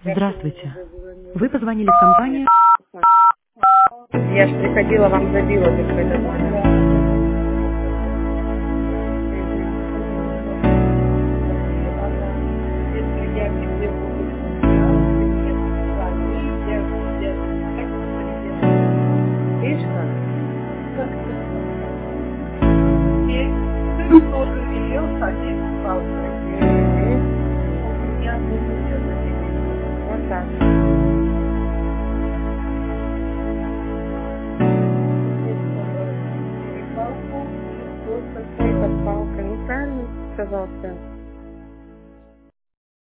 Здравствуйте. Вы позвонили в компанию. Я же приходила, вам забила какой-то номер. Видишь как? Вот так. Палка. Ну, правильно сказал ты.